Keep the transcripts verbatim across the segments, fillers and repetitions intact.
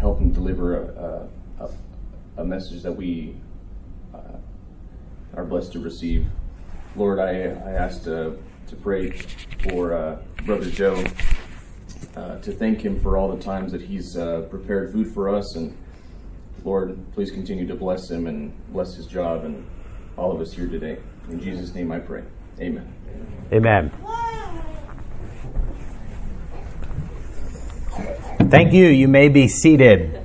help him deliver a, a, a message that we uh, are blessed to receive. Lord, I, I asked uh, to pray for uh, Brother Joe, uh, to thank him for all the times that he's uh, prepared food for us. And Lord, please continue to bless him and bless his job and all of us here today. In Jesus' name I pray. Amen. Amen. Thank you. You may be seated.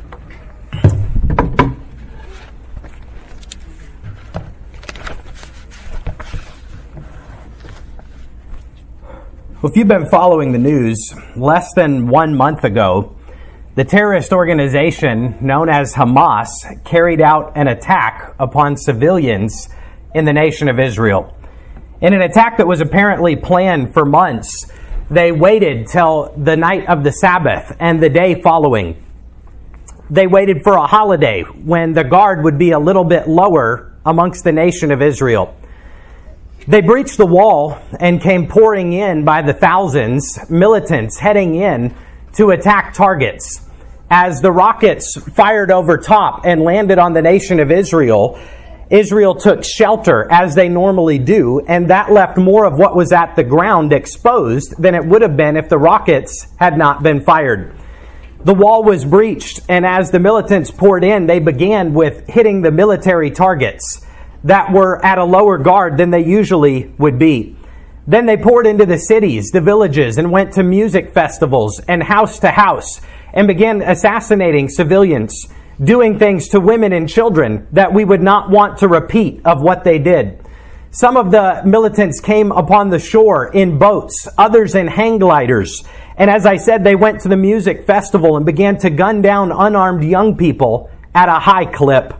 If you've been following the news, less than one month ago, the terrorist organization known as Hamas carried out an attack upon civilians in the nation of Israel. In an attack that was apparently planned for months, they waited till the night of the Sabbath and the day following. They waited for a holiday when the guard would be a little bit lower amongst the nation of Israel. They breached the wall and came pouring in by the thousands, militants heading in to attack targets. As the rockets fired over top and landed on the nation of Israel, Israel took shelter as they normally do, and that left more of what was at the ground exposed than it would have been if the rockets had not been fired. The wall was breached, and as the militants poured in, they began with hitting the military targets that were at a lower guard than they usually would be. Then they poured into the cities, the villages, and went to music festivals and house to house and began assassinating civilians, doing things to women and children that we would not want to repeat of what they did. Some of the militants came upon the shore in boats, others in hang gliders. And as I said, they went to the music festival and began to gun down unarmed young people at a high clip.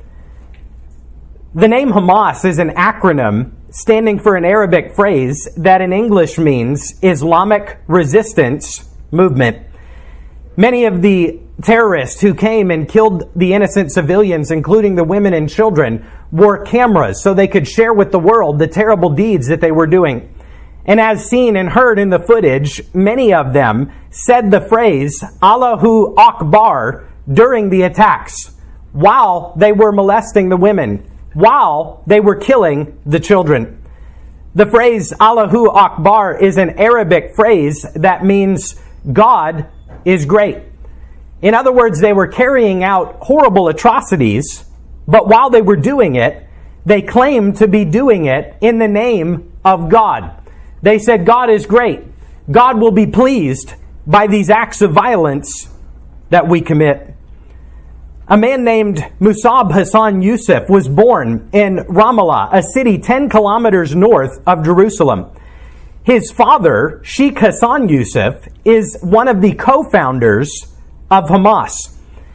The name Hamas is an acronym standing for an Arabic phrase that in English means Islamic Resistance Movement. Many of the terrorists who came and killed the innocent civilians, including the women and children, wore cameras so they could share with the world the terrible deeds that they were doing. And as seen and heard in the footage, many of them said the phrase Allahu Akbar during the attacks while they were molesting the women, while they were killing the children. The phrase Allahu Akbar is an Arabic phrase that means God is great. In other words, they were carrying out horrible atrocities, but while they were doing it, they claimed to be doing it in the name of God. They said, God is great. God will be pleased by these acts of violence that we commit. A man named Musab Hassan Yusuf was born in Ramallah, a city ten kilometers north of Jerusalem. His father, Sheikh Hassan Yusuf, is one of the co-founders of Hamas.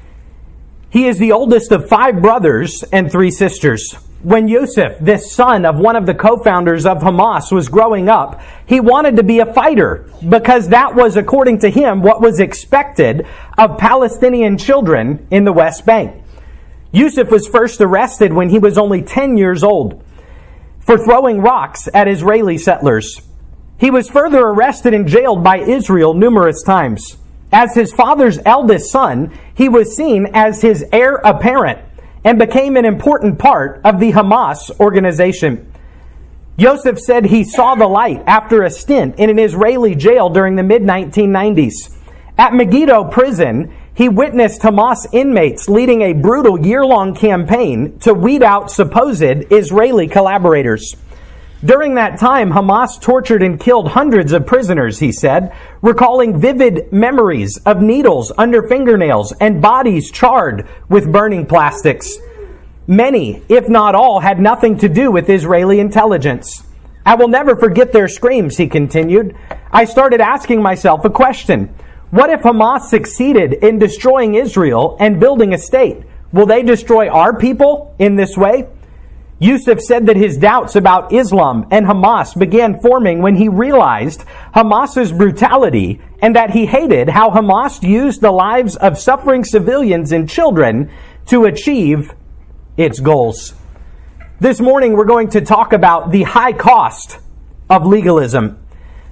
He is the oldest of five brothers and three sisters. When Yusuf, this son of one of the co-founders of Hamas, was growing up, he wanted to be a fighter because that was, according to him, what was expected of Palestinian children in the West Bank. Yusuf was first arrested when he was only ten years old for throwing rocks at Israeli settlers. He was further arrested and jailed by Israel numerous times. As his father's eldest son, he was seen as his heir apparent and became an important part of the Hamas organization. Yosef said he saw the light after a stint in an Israeli jail during the mid nineteen nineties. At Megiddo prison, he witnessed Hamas inmates leading a brutal year-long campaign to weed out supposed Israeli collaborators. During that time, Hamas tortured and killed hundreds of prisoners, he said, recalling vivid memories of needles under fingernails and bodies charred with burning plastics. Many, if not all, had nothing to do with Israeli intelligence. I will never forget their screams, he continued. I started asking myself a question. What if Hamas succeeded in destroying Israel and building a state? Will they destroy our people in this way? Yusuf said that his doubts about Islam and Hamas began forming when he realized Hamas's brutality and that he hated how Hamas used the lives of suffering civilians and children to achieve its goals. This morning we're going to talk about the high cost of legalism.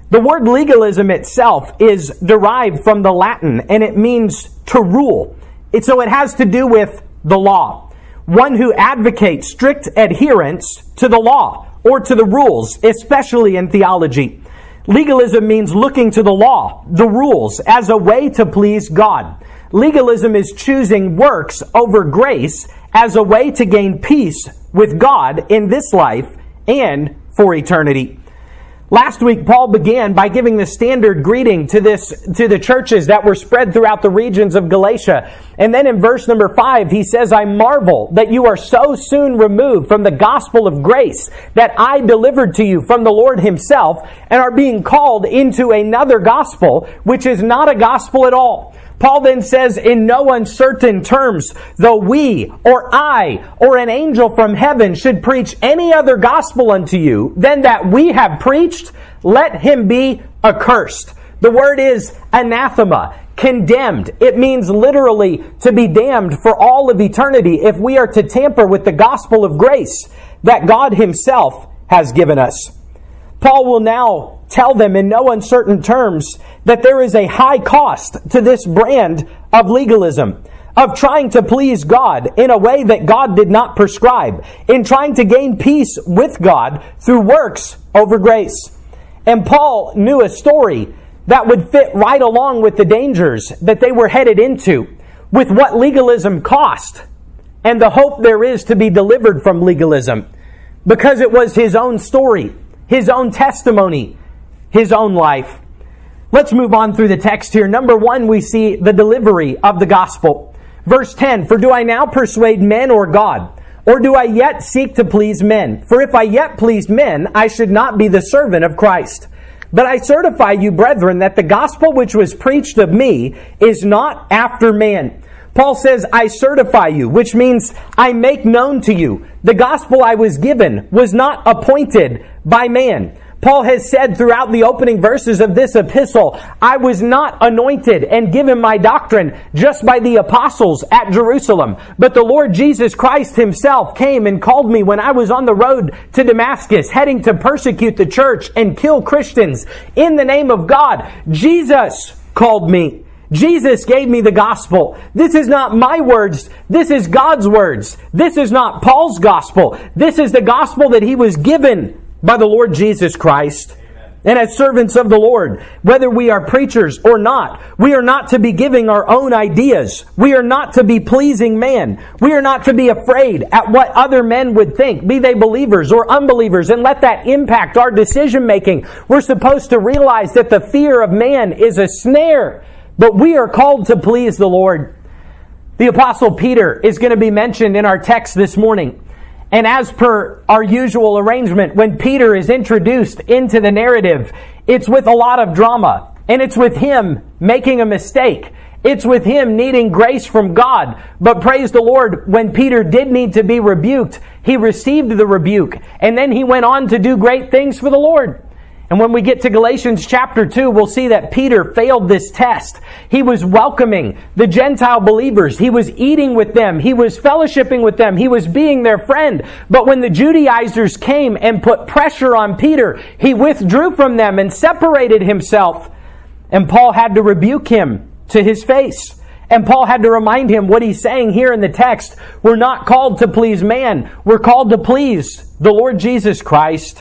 The word legalism itself is derived from the Latin, and it means to rule. It, so it has to do with the law. One who advocates strict adherence to the law or to the rules, especially in theology. Legalism means looking to the law, the rules, as a way to please God. Legalism is choosing works over grace as a way to gain peace with God in this life and for eternity. Last week, Paul began by giving the standard greeting to this, to the churches that were spread throughout the regions of Galatia. And then in verse number five, he says, I marvel that you are so soon removed from the gospel of grace that I delivered to you from the Lord himself, and are being called into another gospel, which is not a gospel at all. Paul then says in no uncertain terms, though we or I or an angel from heaven should preach any other gospel unto you than that we have preached, let him be accursed. The word is anathema, condemned. It means literally to be damned for all of eternity if we are to tamper with the gospel of grace that God himself has given us. Paul will now tell them in no uncertain terms that there is a high cost to this brand of legalism, of trying to please God in a way that God did not prescribe, in trying to gain peace with God through works over grace. And Paul knew a story that would fit right along with the dangers that they were headed into, with what legalism cost and the hope there is to be delivered from legalism, because it was his own story, his own testimony, his own life. Let's move on through the text here. Number one, we see the delivery of the gospel. Verse ten, for do I now persuade men or God? Or do I yet seek to please men? For if I yet pleased men, I should not be the servant of Christ. But I certify you, brethren, that the gospel which was preached of me is not after man. Paul says, I certify you, which means I make known to you. The gospel I was given was not appointed by man. Paul has said throughout the opening verses of this epistle, I was not anointed and given my doctrine just by the apostles at Jerusalem, but the Lord Jesus Christ himself came and called me when I was on the road to Damascus, heading to persecute the church and kill Christians in the name of God. Jesus called me. Jesus gave me the gospel. This is not my words. This is God's words. This is not Paul's gospel. This is the gospel that he was given by the Lord Jesus Christ. Amen. And as servants of the Lord, whether we are preachers or not, we are not to be giving our own ideas. We are not to be pleasing man. We are not to be afraid at what other men would think, be they believers or unbelievers, and let that impact our decision making. We're supposed to realize that the fear of man is a snare, but we are called to please the Lord. The Apostle Peter is going to be mentioned in our text this morning. And as per our usual arrangement, when Peter is introduced into the narrative, it's with a lot of drama. And it's with him making a mistake. It's with him needing grace from God. But praise the Lord, when Peter did need to be rebuked, he received the rebuke. And then he went on to do great things for the Lord. And when we get to Galatians chapter two, we'll see that Peter failed this test. He was welcoming the Gentile believers. He was eating with them. He was fellowshipping with them. He was being their friend. But when the Judaizers came and put pressure on Peter, he withdrew from them and separated himself. And Paul had to rebuke him to his face. And Paul had to remind him what he's saying here in the text. We're not called to please man. We're called to please the Lord Jesus Christ.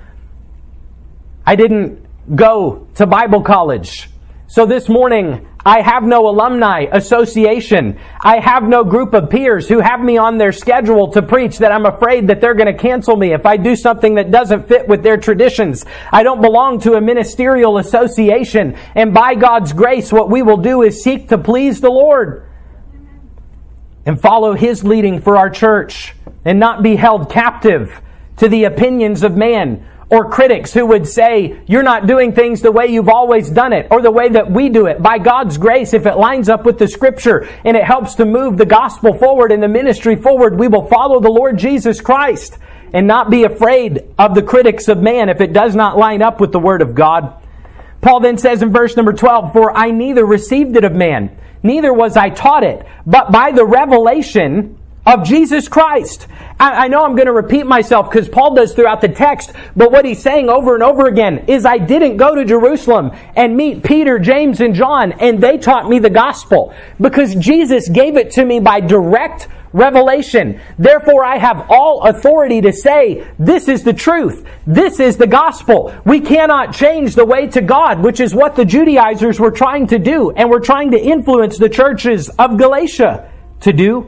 I didn't go to Bible college. So this morning, I have no alumni association. I have no group of peers who have me on their schedule to preach that I'm afraid that they're going to cancel me if I do something that doesn't fit with their traditions. I don't belong to a ministerial association. And by God's grace, what we will do is seek to please the Lord and follow His leading for our church and not be held captive to the opinions of man, or critics who would say, you're not doing things the way you've always done it, or the way that we do it. By God's grace, if it lines up with the Scripture and it helps to move the gospel forward and the ministry forward, we will follow the Lord Jesus Christ and not be afraid of the critics of man if it does not line up with the Word of God. Paul then says in verse number twelve, for I neither received it of man, neither was I taught it, but by the revelation of Jesus Christ. I, I know I'm going to repeat myself because Paul does throughout the text, but what he's saying over and over again is I didn't go to Jerusalem and meet Peter, James, and John, and they taught me the gospel, because Jesus gave it to me by direct revelation. Therefore, I have all authority to say, this is the truth. This is the gospel. We cannot change the way to God, which is what the Judaizers were trying to do, and were trying to influence the churches of Galatia to do.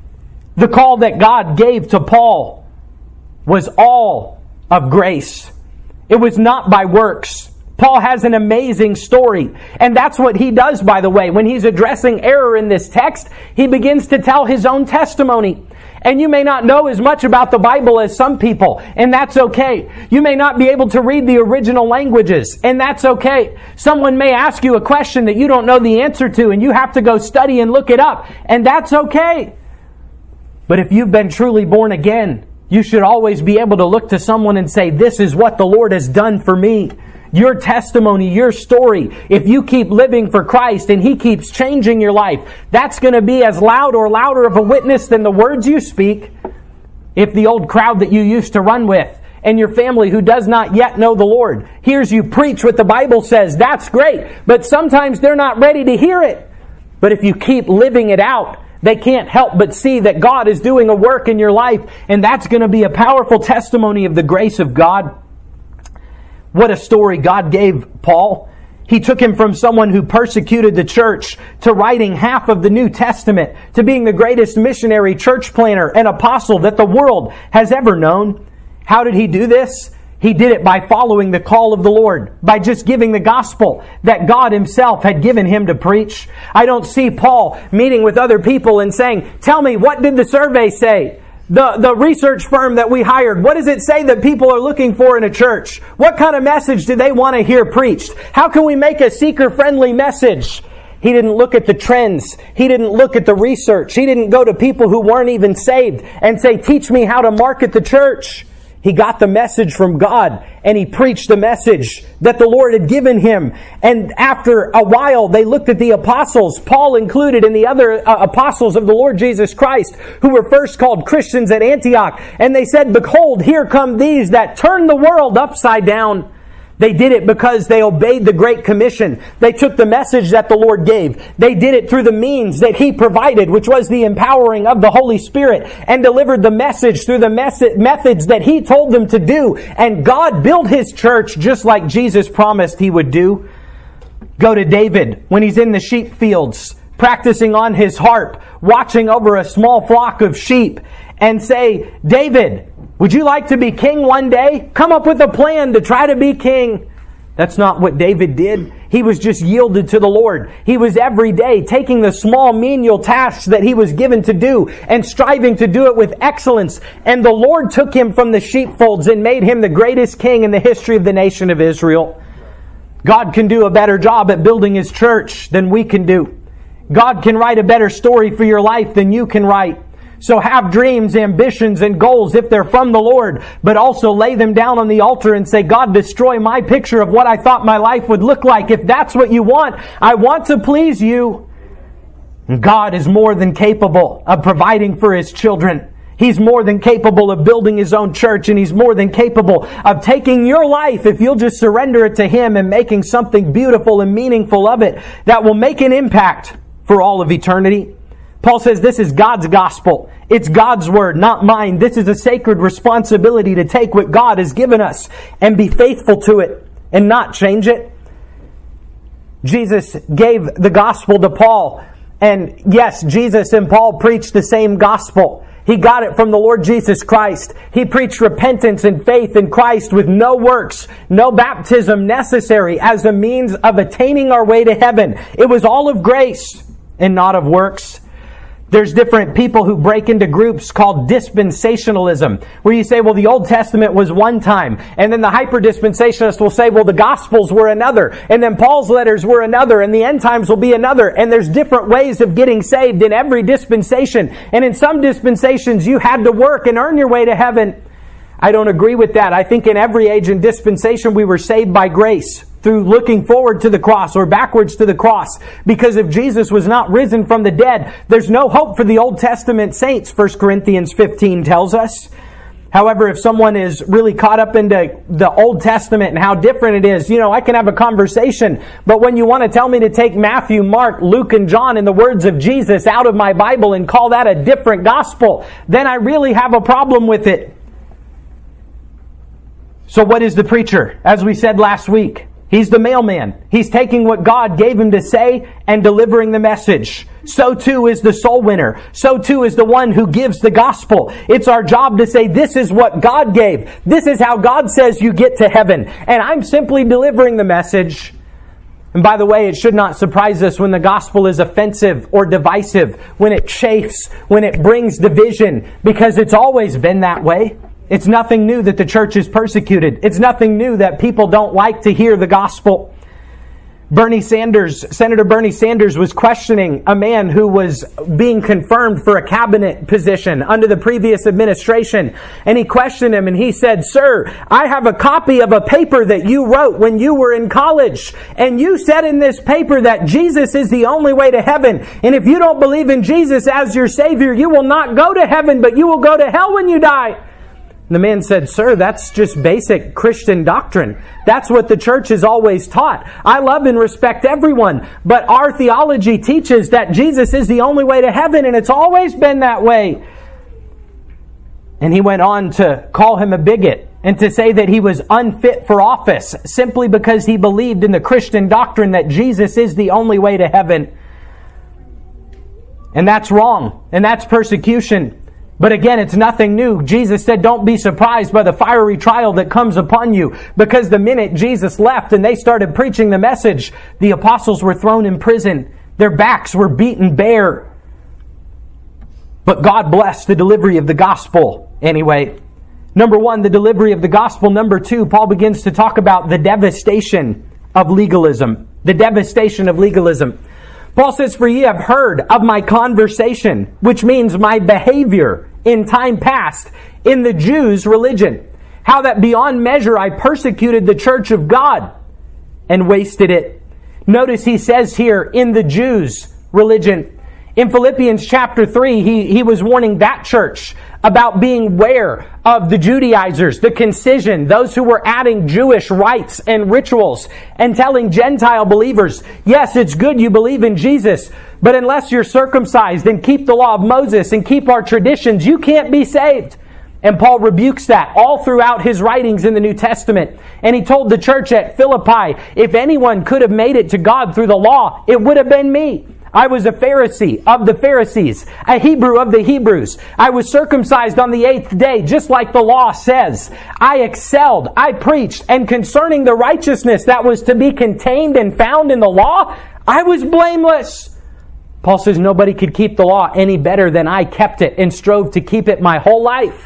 The call that God gave to Paul was all of grace. It was not by works. Paul has an amazing story. And that's what he does, by the way. When he's addressing error in this text, he begins to tell his own testimony. And you may not know as much about the Bible as some people, and that's okay. You may not be able to read the original languages, and that's okay. Someone may ask you a question that you don't know the answer to, and you have to go study and look it up, and that's okay. But if you've been truly born again, you should always be able to look to someone and say, this is what the Lord has done for me. Your testimony, your story, if you keep living for Christ and He keeps changing your life, that's going to be as loud or louder of a witness than the words you speak. If the old crowd that you used to run with and your family who does not yet know the Lord hears you preach what the Bible says, that's great. But sometimes they're not ready to hear it. But if you keep living it out, they can't help but see that God is doing a work in your life, and that's going to be a powerful testimony of the grace of God. What a story God gave Paul. He took him from someone who persecuted the church to writing half of the New Testament, to being the greatest missionary, church planner, and apostle that the world has ever known. How did he do this? He did it by following the call of the Lord, by just giving the gospel that God Himself had given him to preach. I don't see Paul meeting with other people and saying, tell me, what did the survey say? The, the research firm that we hired, what does it say that people are looking for in a church? What kind of message do they want to hear preached? How can we make a seeker-friendly message? He didn't look at the trends. He didn't look at the research. He didn't go to people who weren't even saved and say, teach me how to market the church. He got the message from God, and he preached the message that the Lord had given him. And after a while, they looked at the apostles, Paul included, and the other uh, apostles of the Lord Jesus Christ, who were first called Christians at Antioch. And they said, behold, here come these that turn the world upside down. They did it because they obeyed the Great Commission. They took the message that the Lord gave. They did it through the means that He provided, which was the empowering of the Holy Spirit, and delivered the message through the mes- methods that He told them to do. And God built His church just like Jesus promised He would do. Go to David when he's in the sheep fields, practicing on his harp, watching over a small flock of sheep, and say, David, would you like to be king one day? Come up with a plan to try to be king. That's not what David did. He was just yielded to the Lord. He was every day taking the small menial tasks that he was given to do and striving to do it with excellence. And the Lord took him from the sheepfolds and made him the greatest king in the history of the nation of Israel. God can do a better job at building His church than we can do. God can write a better story for your life than you can write. So have dreams, ambitions, and goals if they're from the Lord, but also lay them down on the altar and say, God, destroy my picture of what I thought my life would look like. If that's what you want, I want to please you. God is more than capable of providing for His children. He's more than capable of building His own church, and He's more than capable of taking your life, if you'll just surrender it to Him, and making something beautiful and meaningful of it that will make an impact for all of eternity. Paul says this is God's gospel. It's God's word, not mine. This is a sacred responsibility to take what God has given us and be faithful to it and not change it. Jesus gave the gospel to Paul. And yes, Jesus and Paul preached the same gospel. He got it from the Lord Jesus Christ. He preached repentance and faith in Christ with no works, no baptism necessary as a means of attaining our way to heaven. It was all of grace and not of works. There's different people who break into groups called dispensationalism, where you say, well, the Old Testament was one time. And then the hyper-dispensationalists will say, well, the Gospels were another. And then Paul's letters were another. And the end times will be another. And there's different ways of getting saved in every dispensation. And in some dispensations, you had to work and earn your way to heaven. I don't agree with that. I think in every age and dispensation, we were saved by grace. through looking forward to the cross or backwards to the cross. Because if Jesus was not risen from the dead, there's no hope for the Old Testament saints, First Corinthians fifteen tells us. However, if someone is really caught up into the Old Testament and how different it is, you know, I can have a conversation. But when you want to tell me to take Matthew, Mark, Luke, and John and the words of Jesus out of my Bible and call that a different gospel, then I really have a problem with it. So what is the preacher? As we said last week, he's the mailman. He's taking what God gave him to say and delivering the message. So too is the soul winner. So too is the one who gives the gospel. It's our job to say, this is what God gave. This is how God says you get to heaven. And I'm simply delivering the message. And by the way, it should not surprise us when the gospel is offensive or divisive, when it chafes, when it brings division, because it's always been that way. It's nothing new that the church is persecuted. It's nothing new that people don't like to hear the gospel. Bernie Sanders, Senator Bernie Sanders was questioning a man who was being confirmed for a cabinet position under the previous administration. And he questioned him and he said, "Sir, I have a copy of a paper that you wrote when you were in college. And you said in this paper that Jesus is the only way to heaven. And if you don't believe in Jesus as your Savior, you will not go to heaven, but you will go to hell when you die." The man said, "Sir, that's just basic Christian doctrine. That's what the church has always taught. I love and respect everyone, but our theology teaches that Jesus is the only way to heaven, and it's always been that way." And he went on to call him a bigot and to say that he was unfit for office simply because he believed in the Christian doctrine that Jesus is the only way to heaven. And that's wrong, and that's persecution. But again, it's nothing new. Jesus said, don't be surprised by the fiery trial that comes upon you. Because the minute Jesus left and they started preaching the message, the apostles were thrown in prison. Their backs were beaten bare. But God blessed the delivery of the gospel anyway. Number one, the delivery of the gospel. Number two, Paul begins to talk about the devastation of legalism. The devastation of legalism. Paul says, "For ye have heard of my conversation," which means my behavior in time past in the Jews' religion. "How that beyond measure I persecuted the church of God and wasted it." Notice he says here, in the Jews' religion. In Philippians chapter three, he, he was warning that church about being ware of the Judaizers, the concision, those who were adding Jewish rites and rituals, and telling Gentile believers, yes, it's good you believe in Jesus, but unless you're circumcised and keep the law of Moses and keep our traditions, you can't be saved. And Paul rebukes that all throughout his writings in the New Testament. And he told the church at Philippi, if anyone could have made it to God through the law, it would have been me. I was a Pharisee of the Pharisees, a Hebrew of the Hebrews. I was circumcised on the eighth day, just like the law says. I excelled, I preached, and concerning the righteousness that was to be contained and found in the law, I was blameless. Paul says nobody could keep the law any better than I kept it and strove to keep it my whole life.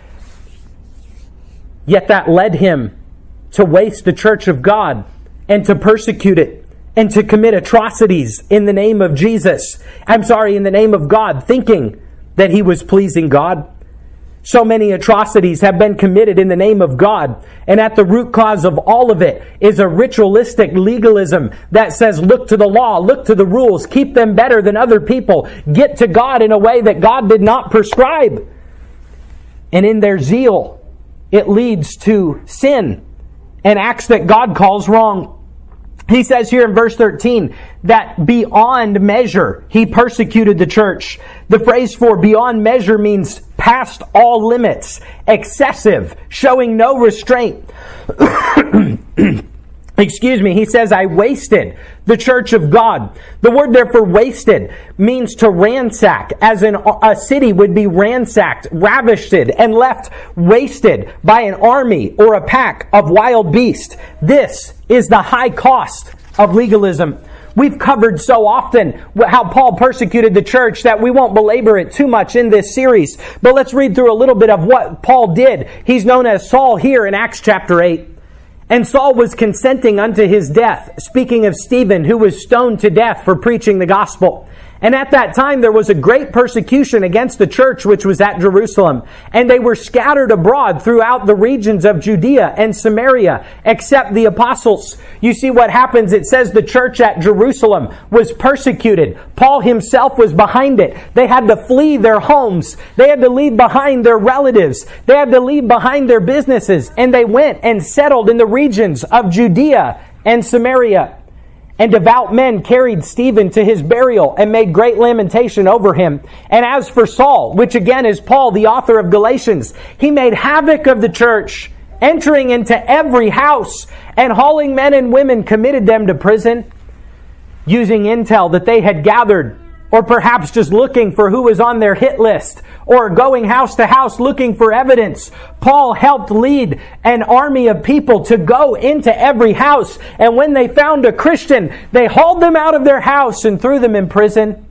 Yet that led him to waste the church of God and to persecute it, and to commit atrocities in the name of Jesus. I'm sorry, in the name of God, thinking that he was pleasing God. So many atrocities have been committed in the name of God. And at the root cause of all of it is a ritualistic legalism that says, look to the law, look to the rules, keep them better than other people, get to God in a way that God did not prescribe. And in their zeal, it leads to sin and acts that God calls wrong. He says here in verse thirteen that beyond measure he persecuted the church. The phrase for beyond measure means past all limits, excessive, showing no restraint. Excuse me, he says, I wasted the church of God. The word there for wasted means to ransack, as in a city would be ransacked, ravished, and left wasted by an army or a pack of wild beasts. This is the high cost of legalism. We've covered so often how Paul persecuted the church that we won't belabor it too much in this series. But let's read through a little bit of what Paul did. He's known as Saul here in Acts chapter eight. And Saul was consenting unto his death, speaking of Stephen, who was stoned to death for preaching the gospel. And at that time, there was a great persecution against the church which was at Jerusalem. And they were scattered abroad throughout the regions of Judea and Samaria, except the apostles. You see what happens? It says the church at Jerusalem was persecuted. Paul himself was behind it. They had to flee their homes. They had to leave behind their relatives. They had to leave behind their businesses. And they went and settled in the regions of Judea and Samaria. And devout men carried Stephen to his burial and made great lamentation over him. And as for Saul, which again is Paul, the author of Galatians, he made havoc of the church, entering into every house and hauling men and women, committed them to prison, using intel that they had gathered, or perhaps just looking for who was on their hit list, or going house to house looking for evidence. Paul helped lead an army of people to go into every house. And when they found a Christian, they hauled them out of their house and threw them in prison.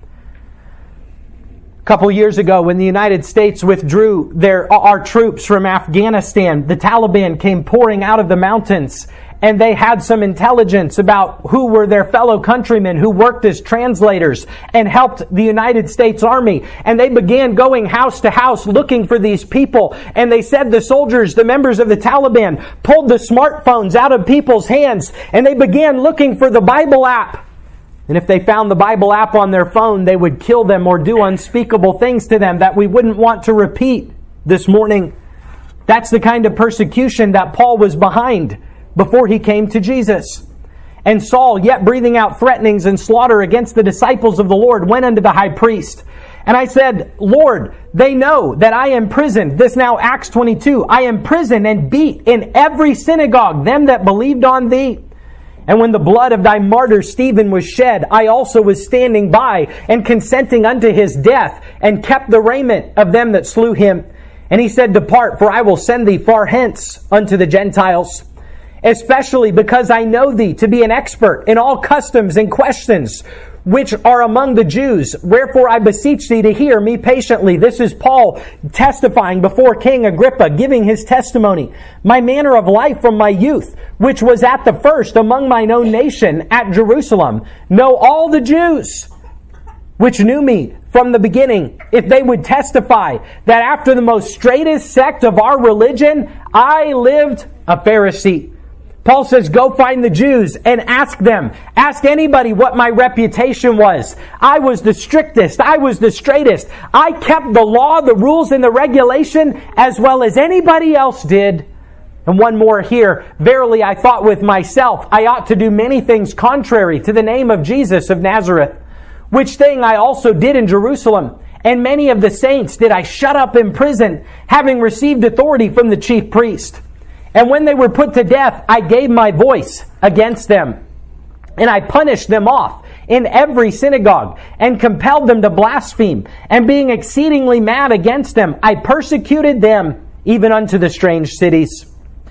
A couple years ago, when the United States withdrew their our troops from Afghanistan, the Taliban came pouring out of the mountains. And they had some intelligence about who were their fellow countrymen who worked as translators and helped the United States Army. And they began going house to house looking for these people. And they said the soldiers, the members of the Taliban, pulled the smartphones out of people's hands and they began looking for the Bible app. And if they found the Bible app on their phone, they would kill them or do unspeakable things to them that we wouldn't want to repeat this morning. That's the kind of persecution that Paul was behind before he came to Jesus. And Saul, yet breathing out threatenings and slaughter against the disciples of the Lord, went unto the high priest. And I said, Lord, they know that I am imprisoned. This now Acts twenty-two. I am imprisoned and beat in every synagogue them that believed on thee. And when the blood of thy martyr Stephen was shed, I also was standing by and consenting unto his death, and kept the raiment of them that slew him. And he said, Depart, for I will send thee far hence unto the Gentiles. Especially because I know thee to be an expert in all customs and questions which are among the Jews. Wherefore I beseech thee to hear me patiently. This is Paul testifying before King Agrippa, giving his testimony. My manner of life from my youth, which was at the first among mine own nation at Jerusalem, know all the Jews which knew me from the beginning, if they would testify that after the most straightest sect of our religion, I lived a Pharisee. Paul says, go find the Jews and ask them. Ask anybody what my reputation was. I was the strictest. I was the straightest. I kept the law, the rules, and the regulation as well as anybody else did. And one more here. Verily, I thought with myself, I ought to do many things contrary to the name of Jesus of Nazareth, which thing I also did in Jerusalem. And many of the saints did I shut up in prison, having received authority from the chief priest. And when they were put to death, I gave my voice against them. And I punished them off in every synagogue, and compelled them to blaspheme. And being exceedingly mad against them, I persecuted them even unto the strange cities.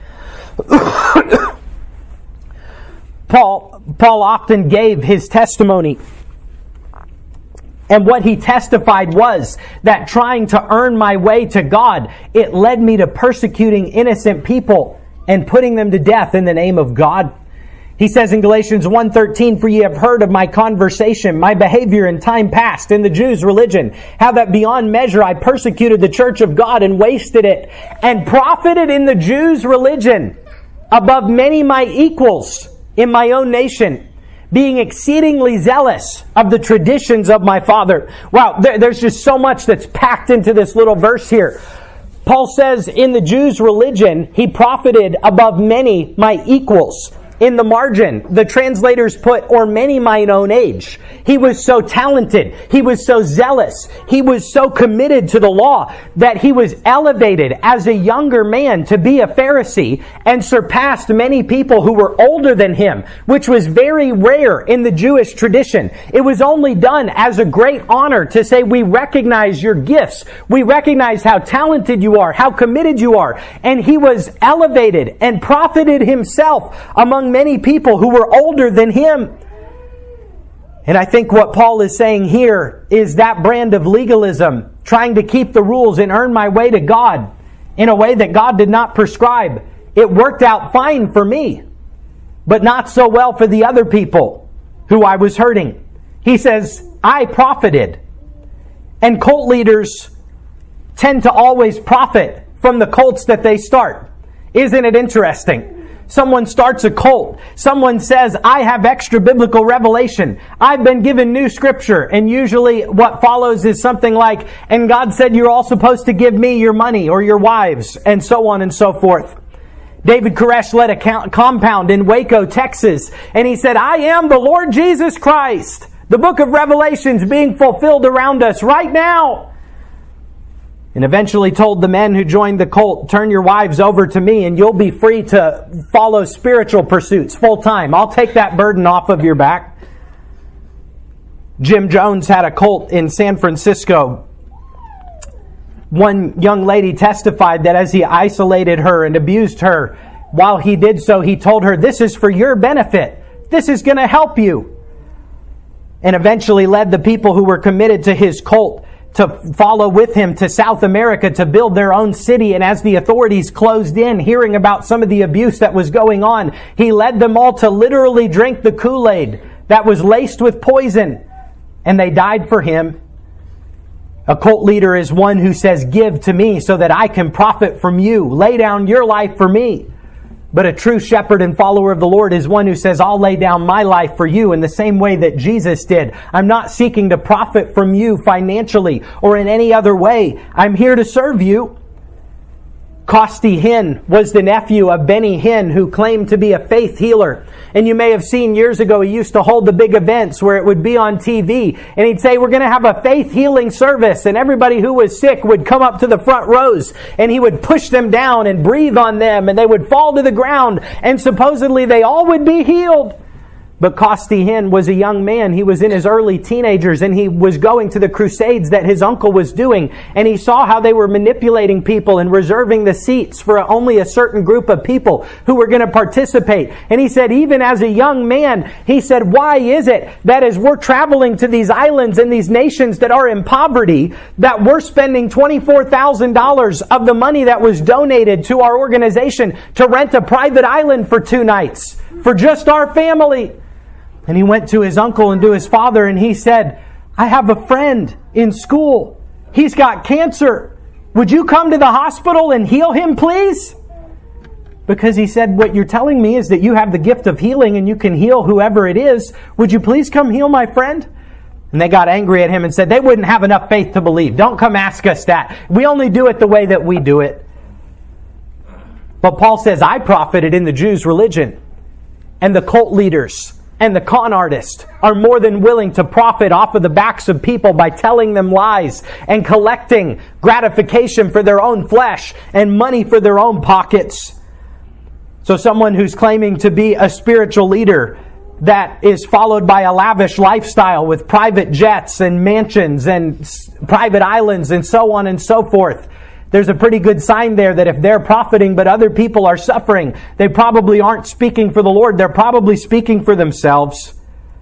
Paul, Paul often gave his testimony. And what he testified was that trying to earn my way to God, it led me to persecuting innocent people and putting them to death in the name of God. He says in Galatians one thirteen, For ye have heard of my conversation, my behavior in time past in the Jews' religion, how that beyond measure I persecuted the church of God and wasted it, and profited in the Jews' religion above many my equals in my own nation, being exceedingly zealous of the traditions of my father. Wow, there, there's just so much that's packed into this little verse here. Paul says in the Jews' religion, he profited above many my equals. In the margin, the translators put, or many mine own age. He was so talented. He was so zealous. He was so committed to the law that he was elevated as a younger man to be a Pharisee and surpassed many people who were older than him, which was very rare in the Jewish tradition. It was only done as a great honor to say, we recognize your gifts. We recognize how talented you are, how committed you are. And he was elevated and profited himself among many people who were older than him. And I think what Paul is saying here is that brand of legalism, trying to keep the rules and earn my way to God in a way that God did not prescribe. It worked out fine for me, but not so well for the other people who I was hurting. He says, I profited. And cult leaders tend to always profit from the cults that they start. Isn't it interesting? Someone starts a cult. Someone says, I have extra biblical revelation. I've been given new scripture. And usually what follows is something like, and God said you're all supposed to give me your money or your wives, and so on and so forth. David Koresh led a compound in Waco, Texas, and he said, I am the Lord Jesus Christ. The book of Revelation's being fulfilled around us right now. And eventually told the men who joined the cult, turn your wives over to me and you'll be free to follow spiritual pursuits full time. I'll take that burden off of your back. Jim Jones had a cult in San Francisco. One young lady testified that as he isolated her and abused her, while he did so, he told her, this is for your benefit. This is going to help you. And eventually led the people who were committed to his cult to follow with him to South America to build their own city. And as the authorities closed in, hearing about some of the abuse that was going on, he led them all to literally drink the Kool-Aid that was laced with poison. And they died for him. A cult leader is one who says, give to me so that I can profit from you. Lay down your life for me. But a true shepherd and follower of the Lord is one who says, I'll lay down my life for you in the same way that Jesus did. I'm not seeking to profit from you financially or in any other way. I'm here to serve you. Costi Hinn was the nephew of Benny Hinn, who claimed to be a faith healer. And you may have seen years ago, he used to hold the big events where it would be on T V. And he'd say, we're going to have a faith healing service. And everybody who was sick would come up to the front rows. And he would push them down and breathe on them. And they would fall to the ground. And supposedly they all would be healed. But Costi Hinn was a young man. He was in his early teenagers, and he was going to the crusades that his uncle was doing. And he saw how they were manipulating people and reserving the seats for only a certain group of people who were going to participate. And he said, even as a young man, he said, why is it that as we're traveling to these islands and these nations that are in poverty, that we're spending twenty-four thousand dollars of the money that was donated to our organization to rent a private island for two nights for just our family? And he went to his uncle and to his father, and he said, I have a friend in school. He's got cancer. Would you come to the hospital and heal him, please? Because he said, what you're telling me is that you have the gift of healing and you can heal whoever it is. Would you please come heal my friend? And they got angry at him and said, they wouldn't have enough faith to believe. Don't come ask us that. We only do it the way that we do it. But Paul says, I profited in the Jews' religion, and the cult leaders and the con artists are more than willing to profit off of the backs of people by telling them lies and collecting gratification for their own flesh and money for their own pockets. So someone who's claiming to be a spiritual leader that is followed by a lavish lifestyle with private jets and mansions and private islands and so on and so forth, there's a pretty good sign there that if they're profiting but other people are suffering, they probably aren't speaking for the Lord. They're probably speaking for themselves.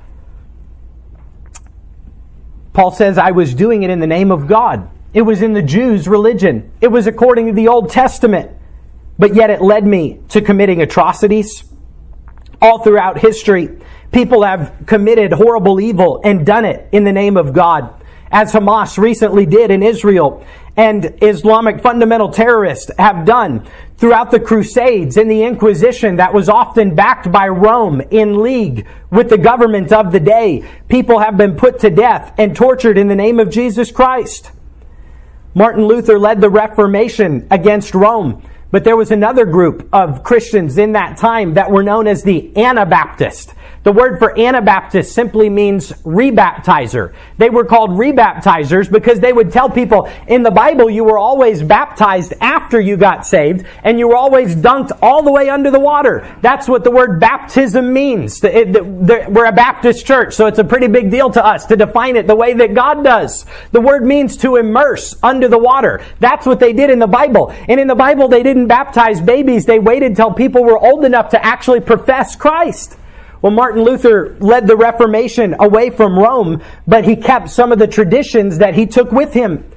Paul says, I was doing it in the name of God. It was in the Jews' religion. It was according to the Old Testament. But yet it led me to committing atrocities. All throughout history, people have committed horrible evil and done it in the name of God, as Hamas recently did in Israel, and Islamic fundamental terrorists have done throughout the Crusades and the Inquisition that was often backed by Rome in league with the government of the day. People have been put to death and tortured in the name of Jesus Christ. Martin Luther led the Reformation against Rome, but there was another group of Christians in that time that were known as the Anabaptists. The word for Anabaptist simply means rebaptizer. They were called rebaptizers because they would tell people, in the Bible you were always baptized after you got saved, and you were always dunked all the way under the water. That's what the word baptism means. We're a Baptist church, so it's a pretty big deal to us to define it the way that God does. The word means to immerse under the water. That's what they did in the Bible. And in the Bible they didn't baptize babies. They waited till people were old enough to actually profess Christ. Well, Martin Luther led the Reformation away from Rome, but he kept some of the traditions that he took with him.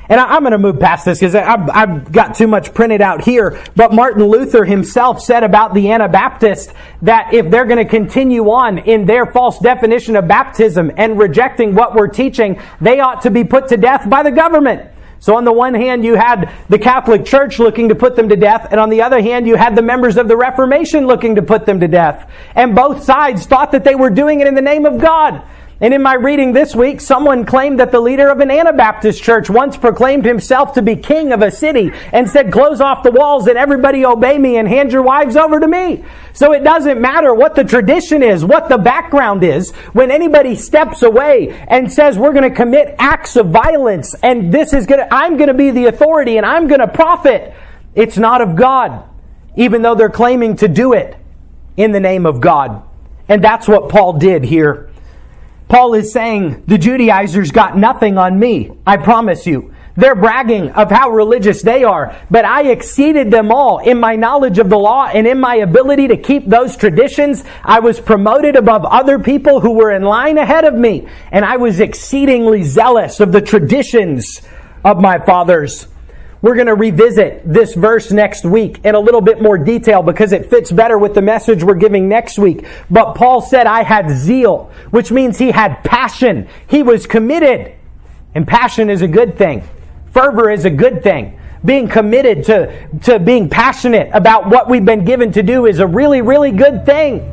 And I, I'm going to move past this because I've, I've got too much printed out here. But Martin Luther himself said about the Anabaptists that if they're going to continue on in their false definition of baptism and rejecting what we're teaching, they ought to be put to death by the government. So on the one hand, you had the Catholic Church looking to put them to death, and on the other hand, you had the members of the Reformation looking to put them to death. And both sides thought that they were doing it in the name of God. And in my reading this week, someone claimed that the leader of an Anabaptist church once proclaimed himself to be king of a city and said, close off the walls and everybody obey me and hand your wives over to me. So it doesn't matter what the tradition is, what the background is. When anybody steps away and says, we're going to commit acts of violence and this is going to, I'm going to be the authority and I'm going to profit, it's not of God, even though they're claiming to do it in the name of God. And that's what Paul did here. Paul is saying, the Judaizers got nothing on me, I promise you. They're bragging of how religious they are, but I exceeded them all in my knowledge of the law and in my ability to keep those traditions. I was promoted above other people who were in line ahead of me, and I was exceedingly zealous of the traditions of my fathers. We're going to revisit this verse next week in a little bit more detail because it fits better with the message we're giving next week. But Paul said, I had zeal, which means he had passion. He was committed. And passion is a good thing. Fervor is a good thing. Being committed to, to being passionate about what we've been given to do is a really, really good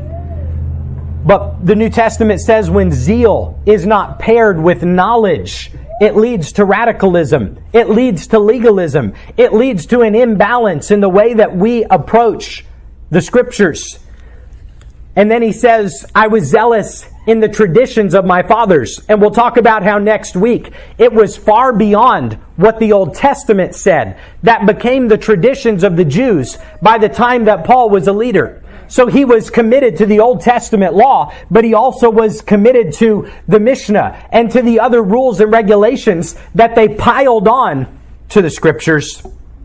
thing. But the New Testament says when zeal is not paired with knowledge, it leads to radicalism. It leads to legalism. It leads to an imbalance in the way that we approach the Scriptures. And then he says, I was zealous in the traditions of my fathers. And we'll talk about how next week it was far beyond what the Old Testament said. That became the traditions of the Jews by the time that Paul was a leader. So he was committed to the Old Testament law, but he also was committed to the Mishnah and to the other rules and regulations that they piled on to the Scriptures.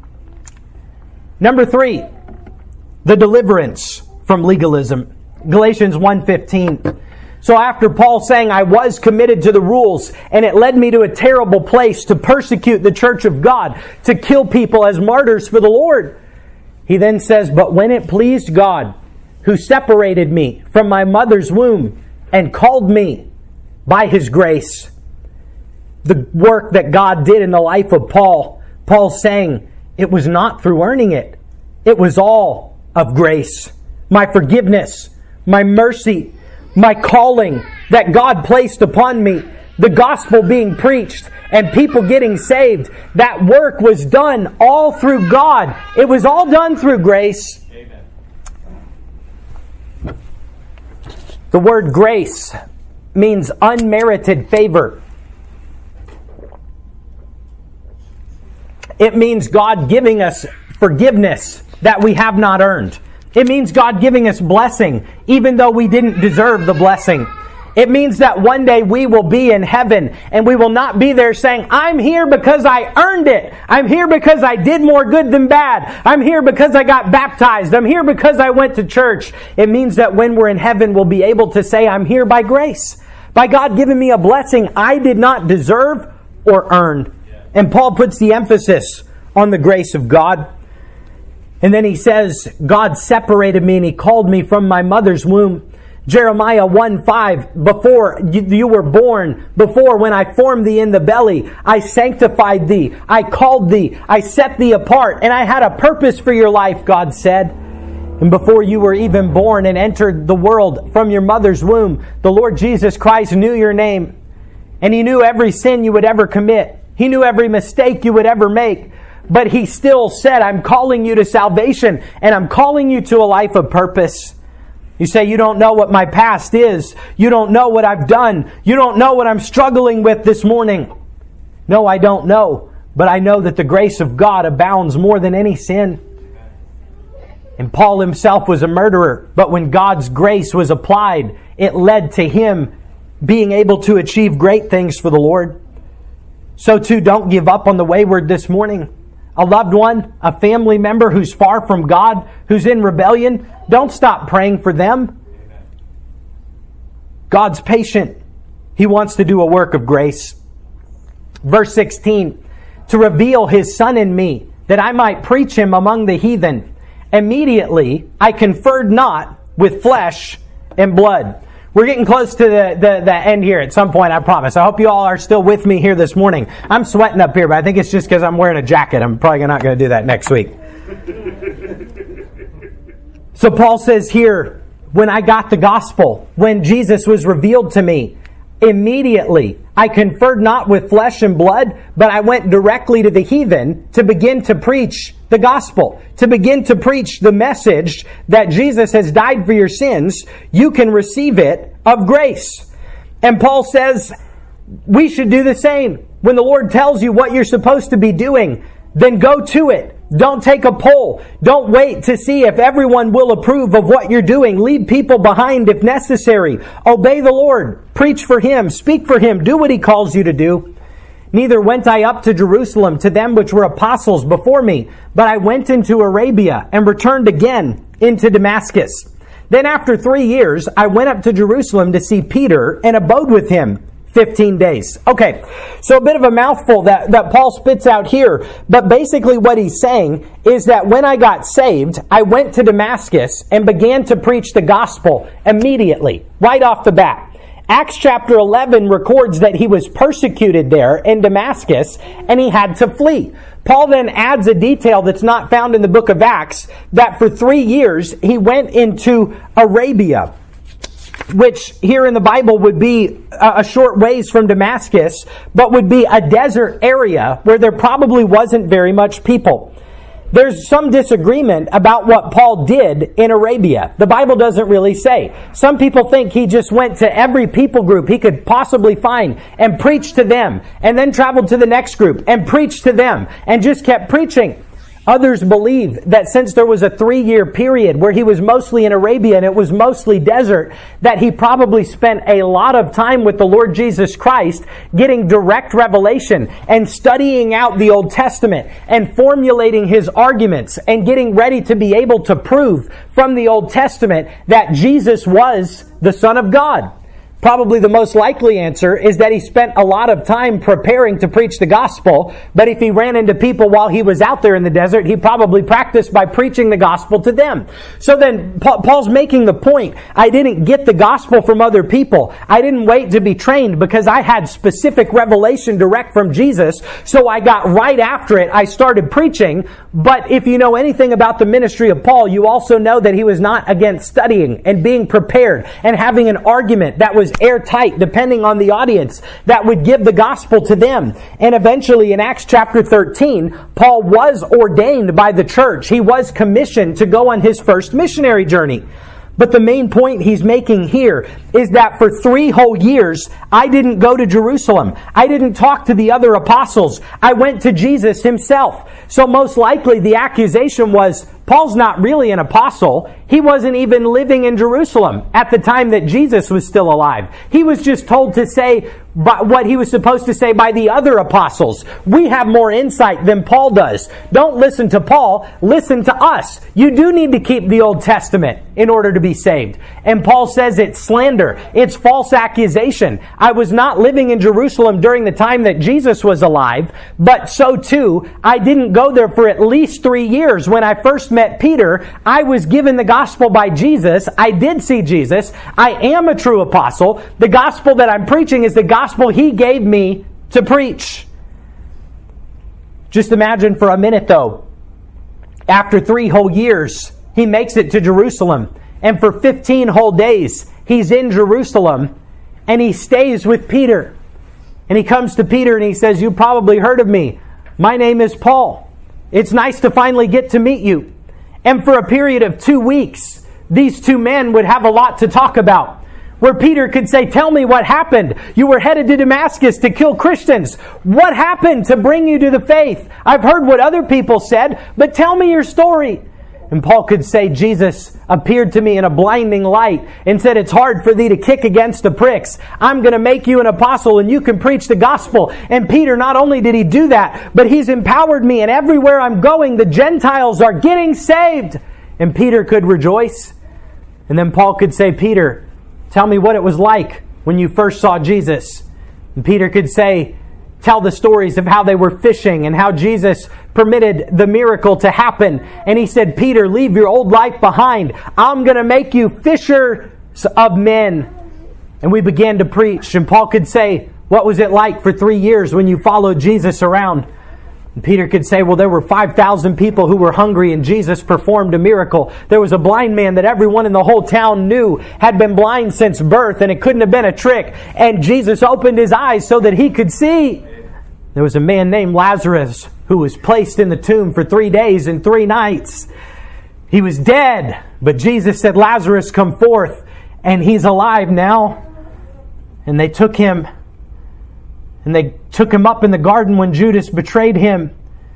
Number three, the deliverance from legalism. Galatians one fifteen. So after Paul saying, I was committed to the rules, and it led me to a terrible place to persecute the church of God, to kill people as martyrs for the Lord. He then says, but when it pleased God, who separated me from my mother's womb and called me by His grace. The work that God did in the life of Paul, Paul's saying, it was not through earning it. It was all of grace. My forgiveness, my mercy, my calling that God placed upon me, the gospel being preached and people getting saved, that work was done all through God. It was all done through grace. The word grace means unmerited favor. It means God giving us forgiveness that we have not earned. It means God giving us blessing even though we didn't deserve the blessing. It means that one day we will be in heaven and we will not be there saying, I'm here because I earned it. I'm here because I did more good than bad. I'm here because I got baptized. I'm here because I went to church. It means that when we're in heaven, we'll be able to say, I'm here by grace. By God giving me a blessing I did not deserve or earn. And Paul puts the emphasis on the grace of God. And then he says, God separated me and He called me from my mother's womb. Jeremiah one five, before you, you were born, before when I formed thee in the belly, I sanctified thee, I called thee, I set thee apart, and I had a purpose for your life, God said. And before you were even born and entered the world from your mother's womb, the Lord Jesus Christ knew your name. And He knew every sin you would ever commit. He knew every mistake you would ever make. But He still said, I'm calling you to salvation, and I'm calling you to a life of purpose. You say, you don't know what my past is. You don't know what I've done. You don't know what I'm struggling with this morning. No, I don't know. But I know that the grace of God abounds more than any sin. And Paul himself was a murderer. But when God's grace was applied, it led to him being able to achieve great things for the Lord. So too, don't give up on the wayward this morning. A loved one, a family member who's far from God, who's in rebellion, don't stop praying for them. God's patient. He wants to do a work of grace. Verse sixteen, to reveal his Son in me, that I might preach him among the heathen. Immediately I conferred not with flesh and blood. We're getting close to the, the, the end here at some point, I promise. I hope you all are still with me here this morning. I'm sweating up here, but I think it's just because I'm wearing a jacket. I'm probably not going to do that next week. So Paul says here, when I got the gospel, when Jesus was revealed to me, immediately I conferred not with flesh and blood, but I went directly to the heathen to begin to preach the gospel, to begin to preach the message that Jesus has died for your sins. You can receive it of grace. And Paul says we should do the same. When the Lord tells you what you're supposed to be doing, then go to it. Don't take a poll. Don't wait to see if everyone will approve of what you're doing. Leave people behind if necessary. Obey the Lord. Preach for Him. Speak for Him. Do what He calls you to do. Neither went I up to Jerusalem to them which were apostles before me, but I went into Arabia and returned again into Damascus. Then after three years, I went up to Jerusalem to see Peter and abode with him fifteen days. Okay, so a bit of a mouthful that, that Paul spits out here, but basically what he's saying is that when I got saved, I went to Damascus and began to preach the gospel immediately, right off the bat. Acts chapter eleven records that he was persecuted there in Damascus and he had to flee. Paul then adds a detail that's not found in the book of Acts, that for three years he went into Arabia, which here in the Bible would be a short ways from Damascus, but would be a desert area where there probably wasn't very much people. There's some disagreement about what Paul did in Arabia. The Bible doesn't really say. Some people think he just went to every people group he could possibly find and preached to them, and then traveled to the next group and preached to them, and just kept preaching. Others believe that since there was a three-year period where he was mostly in Arabia and it was mostly desert, that he probably spent a lot of time with the Lord Jesus Christ getting direct revelation and studying out the Old Testament and formulating his arguments and getting ready to be able to prove from the Old Testament that Jesus was the Son of God. Probably the most likely answer is that he spent a lot of time preparing to preach the gospel, but if he ran into people while he was out there in the desert, he probably practiced by preaching the gospel to them. So then Paul's making the point, I didn't get the gospel from other people. I didn't wait to be trained because I had specific revelation direct from Jesus, so I got right after it. I started preaching, but if you know anything about the ministry of Paul, you also know that he was not against studying and being prepared and having an argument that was airtight, depending on the audience, that would give the gospel to them. And eventually in Acts chapter thirteen, Paul was ordained by the church. He was commissioned to go on his first missionary journey. But the main point he's making here is that for three whole years, I didn't go to Jerusalem. I didn't talk to the other apostles. I went to Jesus himself. So most likely the accusation was, Paul's not really an apostle. He wasn't even living in Jerusalem at the time that Jesus was still alive. He was just told to say what he was supposed to say by the other apostles. We have more insight than Paul does. Don't listen to Paul. Listen to us. You do need to keep the Old Testament in order to be saved. And Paul says it's slander. It's false accusation. I was not living in Jerusalem during the time that Jesus was alive, but so too, I didn't go there for at least three years. When I first met Peter, I was given the gospel by Jesus. I did see Jesus. I am a true apostle. The gospel that I'm preaching is the gospel he gave me to preach. Just imagine for a minute though, after three whole years, he makes it to Jerusalem. And for fifteen whole days, he's in Jerusalem and he stays with Peter. And he comes to Peter and he says, you probably heard of me. My name is Paul. It's nice to finally get to meet you. And for a period of two weeks, these two men would have a lot to talk about. Where Peter could say, tell me what happened. You were headed to Damascus to kill Christians. What happened to bring you to the faith? I've heard what other people said, but tell me your story. And Paul could say, Jesus appeared to me in a blinding light and said, it's hard for thee to kick against the pricks. I'm going to make you an apostle and you can preach the gospel. And Peter, not only did he do that, but he's empowered me, and everywhere I'm going, the Gentiles are getting saved. And Peter could rejoice. And then Paul could say, Peter, tell me what it was like when you first saw Jesus. And Peter could say, tell the stories of how they were fishing and how Jesus permitted the miracle to happen. And he said, Peter, leave your old life behind. I'm going to make you fishers of men. And we began to preach. And Paul could say, what was it like for three years when you followed Jesus around? And Peter could say, well, there were five thousand people who were hungry and Jesus performed a miracle. There was a blind man that everyone in the whole town knew had been blind since birth, and it couldn't have been a trick. And Jesus opened his eyes so that he could see. There was a man named Lazarus who was placed in the tomb for three days and three nights. He was dead, but Jesus said, Lazarus, come forth. And he's alive now. And they took him And they took him up in the garden when Judas betrayed him.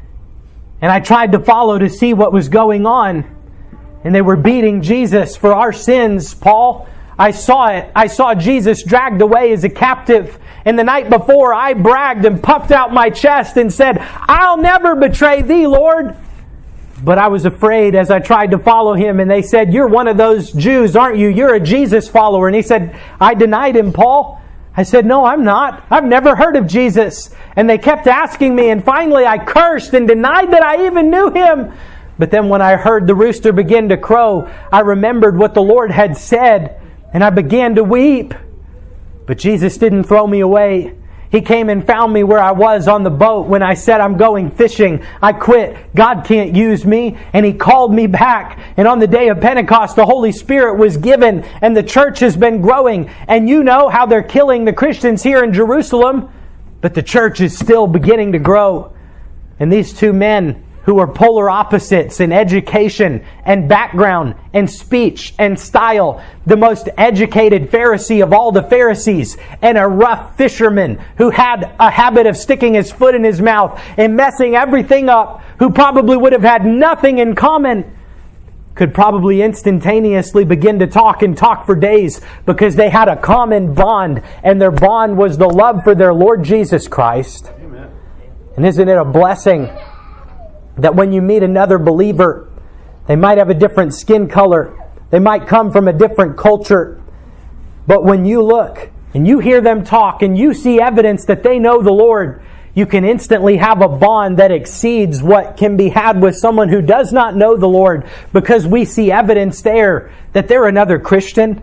And I tried to follow to see what was going on. And they were beating Jesus for our sins, Paul. I saw it. I saw Jesus dragged away as a captive. And the night before, I bragged and puffed out my chest and said, I'll never betray thee, Lord. But I was afraid as I tried to follow him. And they said, you're one of those Jews, aren't you? You're a Jesus follower. And he said, I denied him, Paul. I said, no, I'm not. I've never heard of Jesus. And they kept asking me, and finally I cursed and denied that I even knew him. But then when I heard the rooster begin to crow, I remembered what the Lord had said, and I began to weep. But Jesus didn't throw me away. He came and found me where I was on the boat when I said, I'm going fishing. I quit. God can't use me. And He called me back. And on the day of Pentecost, the Holy Spirit was given and the church has been growing. And you know how they're killing the Christians here in Jerusalem. But the church is still beginning to grow. And these two men who are polar opposites in education and background and speech and style, the most educated Pharisee of all the Pharisees and a rough fisherman who had a habit of sticking his foot in his mouth and messing everything up, who probably would have had nothing in common, could probably instantaneously begin to talk and talk for days because they had a common bond, and their bond was the love for their Lord Jesus Christ. Amen. And isn't it a blessing that when you meet another believer, they might have a different skin color, they might come from a different culture, but when you look and you hear them talk and you see evidence that they know the Lord, you can instantly have a bond that exceeds what can be had with someone who does not know the Lord, because we see evidence there that they're another Christian.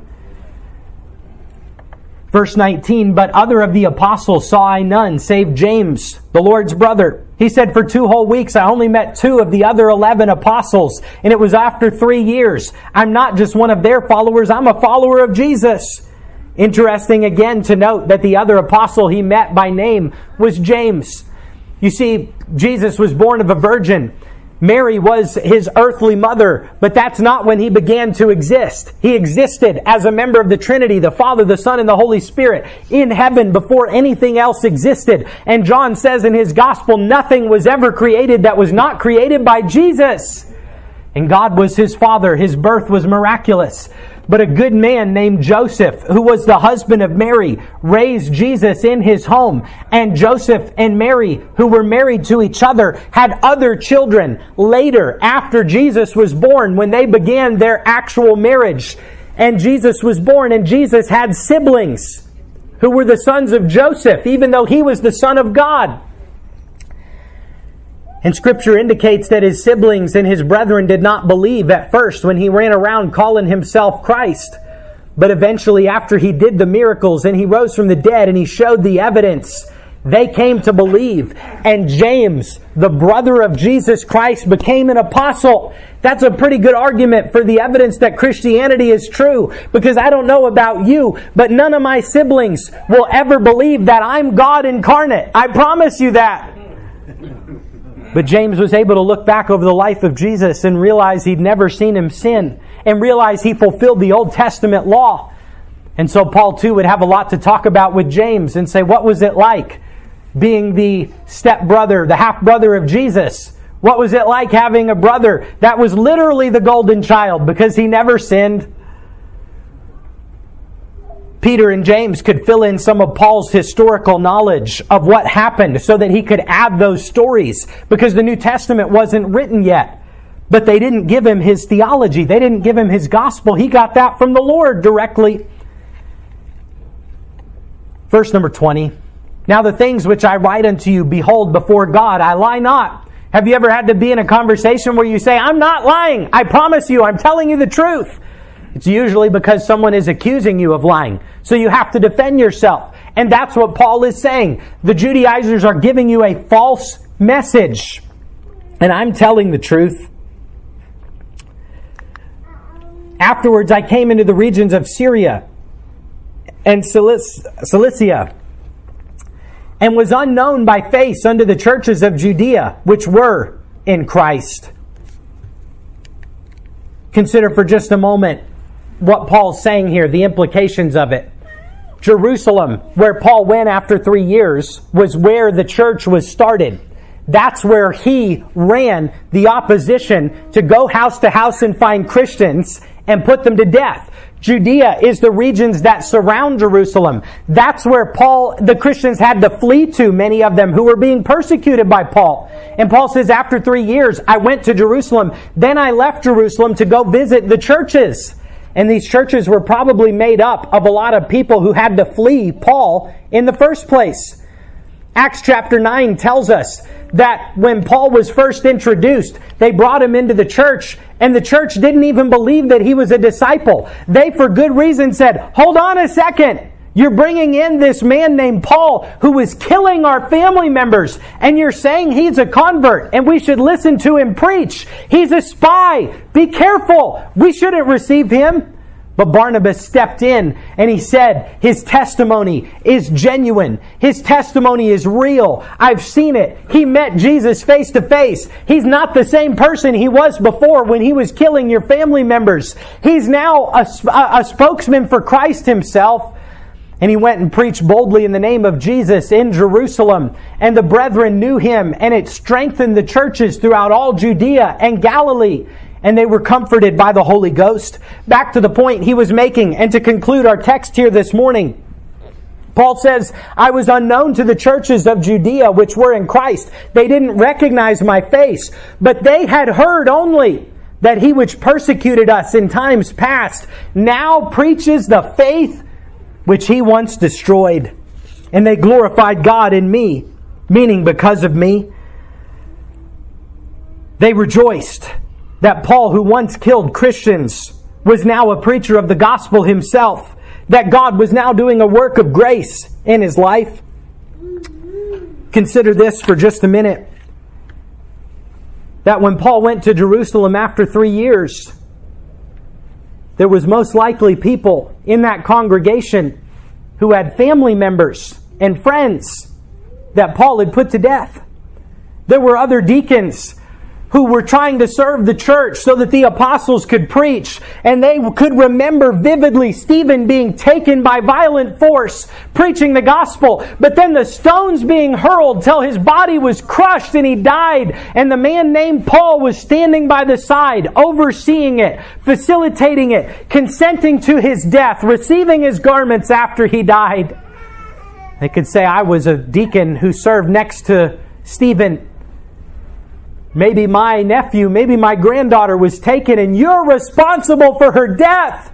Verse nineteen, but other of the apostles saw I none, save James, the Lord's brother. He said, for two whole weeks I only met two of the other eleven apostles, and it was after three years. I'm not just one of their followers, I'm a follower of Jesus. Interesting again to note that the other apostle he met by name was James. You see, Jesus was born of a virgin. Mary was his earthly mother, but that's not when he began to exist. He existed as a member of the Trinity, the Father, the Son, and the Holy Spirit in heaven before anything else existed. And John says in his gospel, nothing was ever created that was not created by Jesus. And God was his father. His birth was miraculous. But a good man named Joseph, who was the husband of Mary, raised Jesus in his home. And Joseph and Mary, who were married to each other, had other children later after Jesus was born, when they began their actual marriage. And Jesus was born, and Jesus had siblings who were the sons of Joseph, even though he was the Son of God. And Scripture indicates that his siblings and his brethren did not believe at first when he ran around calling himself Christ. But eventually, after he did the miracles and he rose from the dead and he showed the evidence, they came to believe. And James, the brother of Jesus Christ, became an apostle. That's a pretty good argument for the evidence that Christianity is true. Because I don't know about you, but none of my siblings will ever believe that I'm God incarnate. I promise you that. But James was able to look back over the life of Jesus and realize he'd never seen him sin, and realize he fulfilled the Old Testament law. And so Paul too would have a lot to talk about with James and say, what was it like being the stepbrother, the half-brother of Jesus? What was it like having a brother that was literally the golden child because he never sinned? Peter and James could fill in some of Paul's historical knowledge of what happened so that he could add those stories, because the New Testament wasn't written yet. But they didn't give him his theology. They didn't give him his gospel. He got that from the Lord directly. Verse number twenty. Now the things which I write unto you, behold, before God, I lie not. Have you ever had to be in a conversation where you say, I'm not lying. I promise you, I'm telling you the truth. It's usually because someone is accusing you of lying. So you have to defend yourself. And that's what Paul is saying. The Judaizers are giving you a false message. And I'm telling the truth. Afterwards, I came into the regions of Syria and Cilicia, and was unknown by face unto the churches of Judea, which were in Christ. Consider for just a moment what Paul's saying here, the implications of it. Jerusalem, where Paul went after three years, was where the church was started. That's where he ran the opposition to go house to house and find Christians and put them to death. Judea is the regions that surround Jerusalem. That's where Paul, the Christians had to flee to, many of them who were being persecuted by Paul. And Paul says, after three years, I went to Jerusalem. Then I left Jerusalem to go visit the churches. And these churches were probably made up of a lot of people who had to flee Paul in the first place. Acts chapter nine tells us that when Paul was first introduced, they brought him into the church, and the church didn't even believe that he was a disciple. They, for good reason, said, hold on a second. You're bringing in this man named Paul who is killing our family members, and you're saying he's a convert and we should listen to him preach. He's a spy. Be careful. We shouldn't receive him. But Barnabas stepped in and he said, his testimony is genuine. His testimony is real. I've seen it. He met Jesus face to face. He's not the same person he was before when he was killing your family members. He's now a, a spokesman for Christ himself. And he went and preached boldly in the name of Jesus in Jerusalem. And the brethren knew him, and it strengthened the churches throughout all Judea and Galilee. And they were comforted by the Holy Ghost. Back to the point he was making, and to conclude our text here this morning, Paul says, I was unknown to the churches of Judea which were in Christ. They didn't recognize my face, but they had heard only that he which persecuted us in times past now preaches the faith which he once destroyed. And they glorified God in me, meaning because of me. They rejoiced that Paul, who once killed Christians, was now a preacher of the gospel himself, that God was now doing a work of grace in his life. Consider this for just a minute, that when Paul went to Jerusalem after three years, there was most likely people in that congregation who had family members and friends that Paul had put to death. There were other deacons who were trying to serve the church so that the apostles could preach. And they could remember vividly Stephen being taken by violent force, preaching the gospel. But then the stones being hurled till his body was crushed and he died. And the man named Paul was standing by the side, overseeing it, facilitating it, consenting to his death, receiving his garments after he died. They could say, I was a deacon who served next to Stephen. Maybe my nephew, maybe my granddaughter was taken and you're responsible for her death.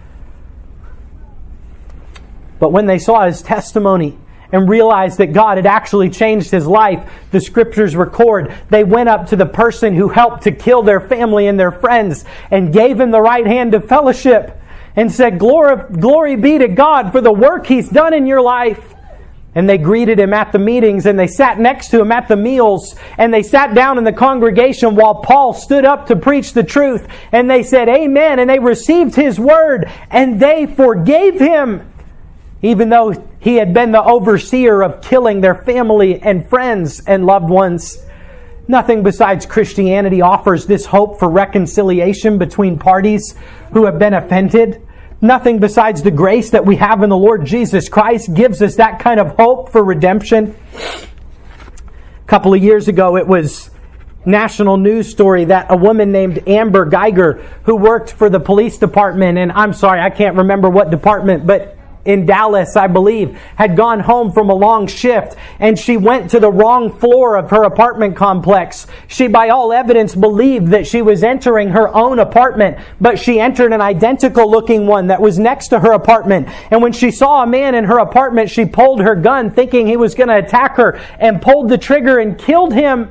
But when they saw his testimony and realized that God had actually changed his life, the scriptures record, they went up to the person who helped to kill their family and their friends and gave him the right hand of fellowship and said, Glory, glory be to God for the work he's done in your life. And they greeted him at the meetings, and they sat next to him at the meals, and they sat down in the congregation while Paul stood up to preach the truth. And they said, Amen. And they received his word, and they forgave him, even though he had been the overseer of killing their family and friends and loved ones. Nothing besides Christianity offers this hope for reconciliation between parties who have been offended. Nothing besides the grace that we have in the Lord Jesus Christ gives us that kind of hope for redemption. A couple of years ago, it was national news story that a woman named Amber Geiger, who worked for the police department, and I'm sorry, I can't remember what department, but in Dallas, I believe, had gone home from a long shift, and she went to the wrong floor of her apartment complex. She, by all evidence, believed that she was entering her own apartment, but she entered an identical looking one that was next to her apartment. And when she saw a man in her apartment, she pulled her gun thinking he was going to attack her, and pulled the trigger and killed him.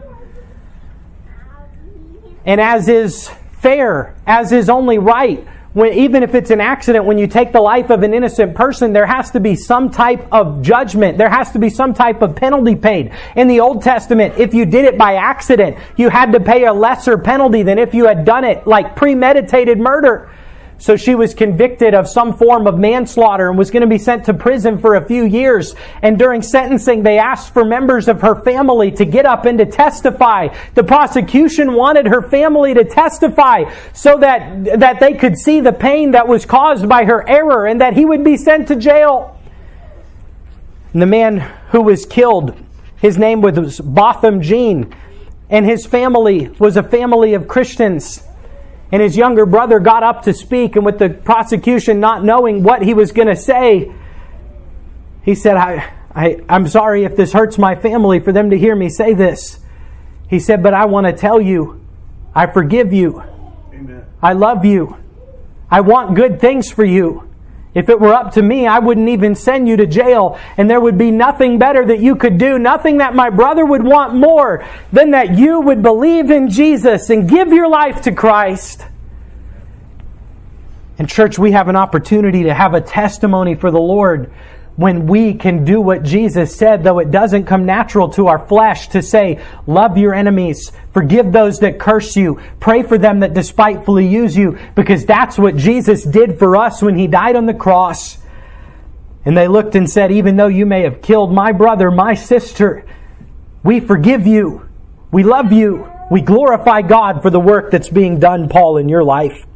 And as is fair, as is only right, when, even if it's an accident, when you take the life of an innocent person, there has to be some type of judgment. There has to be some type of penalty paid. In the Old Testament, if you did it by accident, you had to pay a lesser penalty than if you had done it like premeditated murder. So she was convicted of some form of manslaughter and was going to be sent to prison for a few years. And during sentencing, they asked for members of her family to get up and to testify. The prosecution wanted her family to testify so that, that they could see the pain that was caused by her error and that he would be sent to jail. And the man who was killed, his name was Botham Jean, and his family was a family of Christians. And his younger brother got up to speak, and with the prosecution not knowing what he was going to say, he said, I, I, I'm sorry if this hurts my family for them to hear me say this. He said, but I want to tell you, I forgive you. Amen. I love you. I want good things for you. If it were up to me, I wouldn't even send you to jail, and there would be nothing better that you could do, nothing that my brother would want more than that you would believe in Jesus and give your life to Christ. And church, we have an opportunity to have a testimony for the Lord when we can do what Jesus said, though it doesn't come natural to our flesh, to say, love your enemies, forgive those that curse you, pray for them that despitefully use you, because that's what Jesus did for us when He died on the cross. And they looked and said, even though you may have killed my brother, my sister, we forgive you, we love you, we glorify God for the work that's being done, Paul, in your life.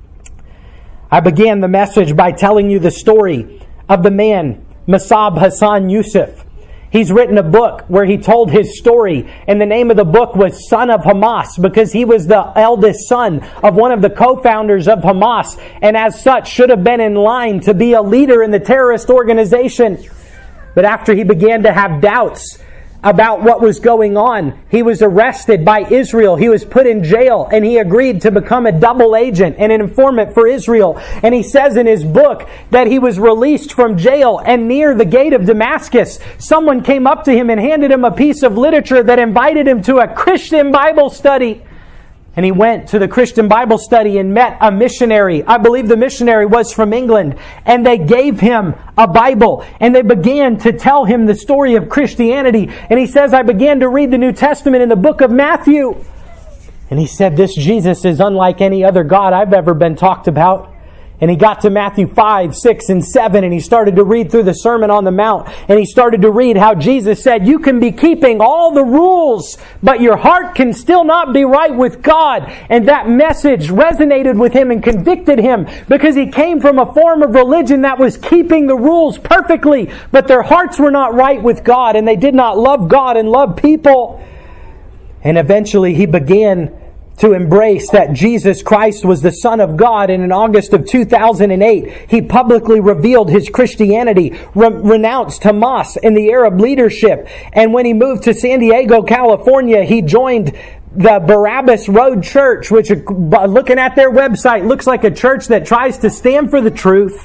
I began the message by telling you the story of the man Musab Hassan Yusuf. He's written a book where he told his story, and the name of the book was Son of Hamas, because he was the eldest son of one of the co-founders of Hamas, and as such should have been in line to be a leader in the terrorist organization. But after he began to have doubts about what was going on, he was arrested by Israel. He was put in jail, and he agreed to become a double agent and an informant for Israel. And he says in his book that he was released from jail, and near the gate of Damascus, someone came up to him and handed him a piece of literature that invited him to a Christian Bible study. And he went to the Christian Bible study and met a missionary. I believe the missionary was from England. And they gave him a Bible. And they began to tell him the story of Christianity. And he says, I began to read the New Testament in the book of Matthew. And he said, this Jesus is unlike any other God I've ever been talked about. And he got to Matthew five, six, and seven, and he started to read through the Sermon on the Mount. And he started to read how Jesus said, you can be keeping all the rules, but your heart can still not be right with God. And that message resonated with him and convicted him, because he came from a form of religion that was keeping the rules perfectly, but their hearts were not right with God, and they did not love God and love people. And eventually he began to embrace that Jesus Christ was the Son of God. And in August of two thousand eight, he publicly revealed his Christianity, re- renounced Hamas and the Arab leadership. And when he moved to San Diego, California, he joined the Barabbas Road Church, which, looking at their website, looks like a church that tries to stand for the truth.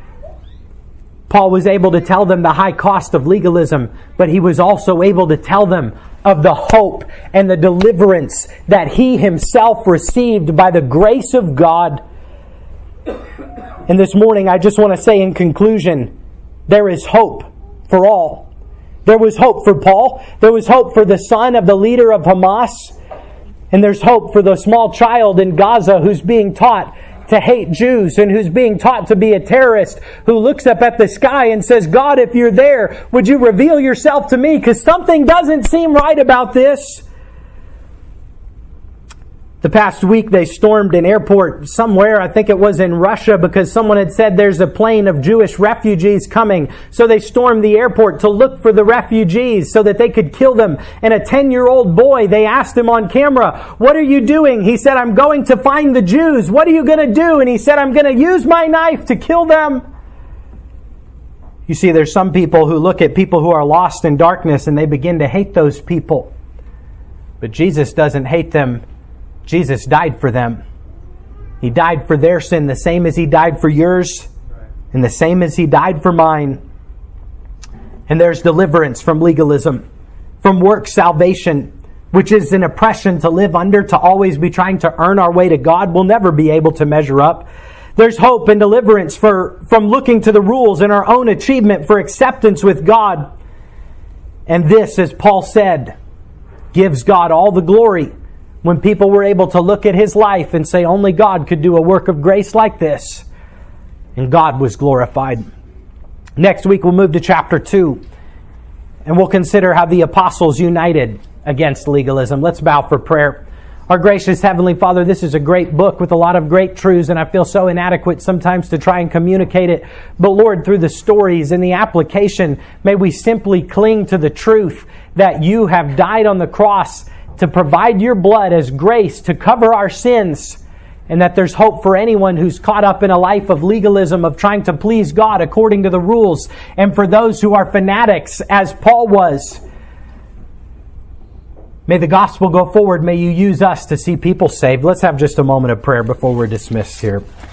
Paul was able to tell them the high cost of legalism, but he was also able to tell them of the hope and the deliverance that he himself received by the grace of God. And this morning, I just want to say in conclusion, there is hope for all. There was hope for Paul. There was hope for the son of the leader of Hamas. And there's hope for the small child in Gaza who's being taught to hate Jews and who's being taught to be a terrorist, who looks up at the sky and says, God, if you're there, would you reveal yourself to me? Because something doesn't seem right about this. The past week they stormed an airport somewhere, I think it was in Russia, because someone had said there's a plane of Jewish refugees coming. So they stormed the airport to look for the refugees so that they could kill them. And a ten-year-old boy, they asked him on camera, what are you doing? He said, I'm going to find the Jews. What are you going to do? And he said, I'm going to use my knife to kill them. You see, there's some people who look at people who are lost in darkness and they begin to hate those people. But Jesus doesn't hate them. Jesus died for them. He died for their sin the same as He died for yours and the same as He died for mine. And there's deliverance from legalism, from works salvation, which is an oppression to live under, to always be trying to earn our way to God. We'll never be able to measure up. There's hope and deliverance for, from looking to the rules and our own achievement for acceptance with God. And this, as Paul said, gives God all the glory. When people were able to look at his life and say only God could do a work of grace like this. And God was glorified. Next week we'll move to chapter two. And we'll consider how the apostles united against legalism. Let's bow for prayer. Our gracious Heavenly Father, this is a great book with a lot of great truths, and I feel so inadequate sometimes to try and communicate it. But Lord, through the stories and the application, may we simply cling to the truth that You have died on the cross to provide Your blood as grace to cover our sins, and that there's hope for anyone who's caught up in a life of legalism, of trying to please God according to the rules, and for those who are fanatics, as Paul was. May the gospel go forward. May You use us to see people saved. Let's have just a moment of prayer before we're dismissed here.